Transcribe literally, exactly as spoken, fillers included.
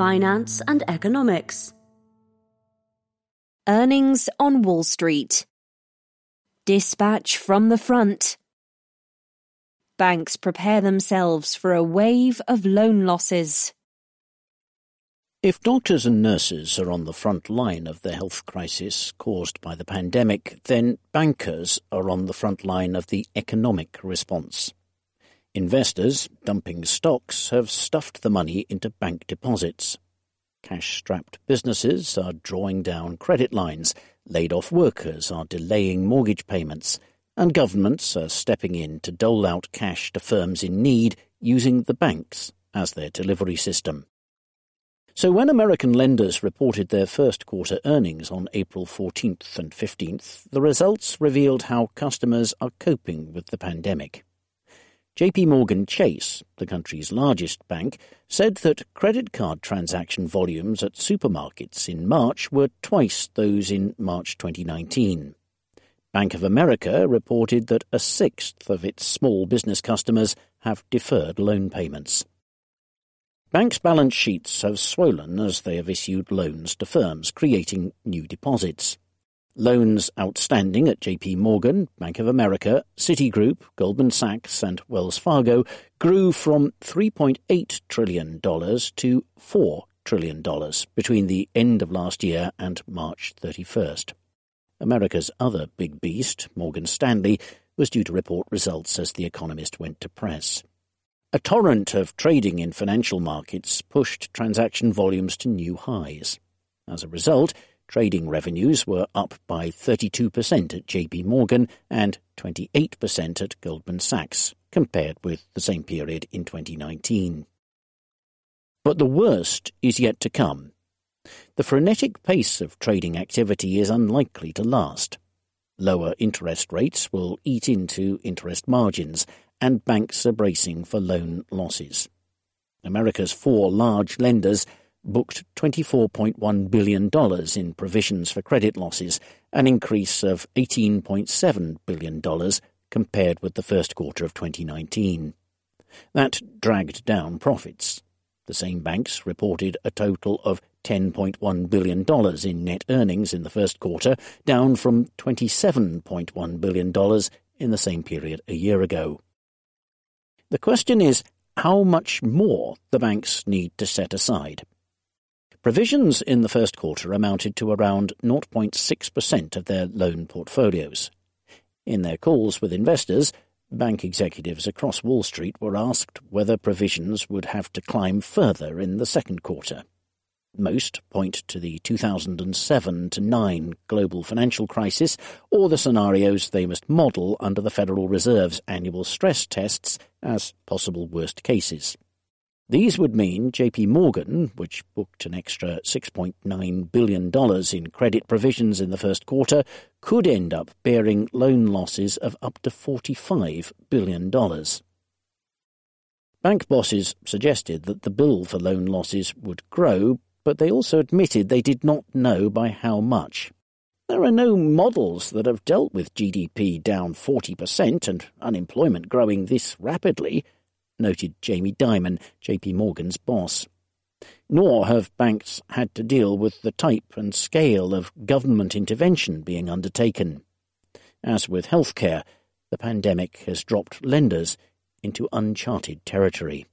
finance and economics. Earnings on Wall Street. Dispatch from the front. Banks prepare themselves for a wave of loan losses. If doctors and nurses are on the front line of the health crisis caused by the pandemic, then bankers are on the front line of the economic response. Investors, dumping stocks, have stuffed the money into bank deposits. Cash-strapped businesses are drawing down credit lines, laid-off workers are delaying mortgage payments, and governments are stepping in to dole out cash to firms in need using the banks as their delivery system. So when American lenders reported their first quarter earnings on April fourteenth and fifteenth, the results revealed how customers are coping with the pandemic. J P Morgan Chase, the country's largest bank, said that credit card transaction volumes at supermarkets in March were twice those in March twenty nineteen. Bank of America reported that a sixth of its small business customers have deferred loan payments. Banks' balance sheets have swollen as they have issued loans to firms, creating new deposits. Loans outstanding at J P Morgan, Bank of America, Citigroup, Goldman Sachs and Wells Fargo grew from three point eight trillion dollars to four trillion dollars between the end of last year and March thirty-first. America's other big beast, Morgan Stanley, was due to report results as The Economist went to press. A torrent of trading in financial markets pushed transaction volumes to new highs. As a result, trading revenues were up by thirty-two percent at J P Morgan and twenty-eight percent at Goldman Sachs, compared with the same period in twenty nineteen. But the worst is yet to come. The frenetic pace of trading activity is unlikely to last. Lower interest rates will eat into interest margins, and banks are bracing for loan losses. America's four large lenders booked twenty-four point one billion dollars in provisions for credit losses, an increase of eighteen point seven billion dollars compared with the first quarter of twenty nineteen. That dragged down profits. The same banks reported a total of ten point one billion dollars in net earnings in the first quarter, down from twenty-seven point one billion dollars in the same period a year ago. The question is how much more the banks need to set aside. Provisions in the first quarter amounted to around zero point six percent of their loan portfolios. In their calls with investors, bank executives across Wall Street were asked whether provisions would have to climb further in the second quarter. Most point to the two thousand seven to nine global financial crisis or the scenarios they must model under the Federal Reserve's annual stress tests as possible worst cases. These would mean J P Morgan, which booked an extra six point nine billion dollars in credit provisions in the first quarter, could end up bearing loan losses of up to forty-five billion dollars. Bank bosses suggested that the bill for loan losses would grow, but they also admitted they did not know by how much. There are no models that have dealt with G D P down forty percent and unemployment growing this rapidly, noted Jamie Dimon, J P Morgan's boss. Nor have banks had to deal with the type and scale of government intervention being undertaken. As with healthcare, the pandemic has dropped lenders into uncharted territory.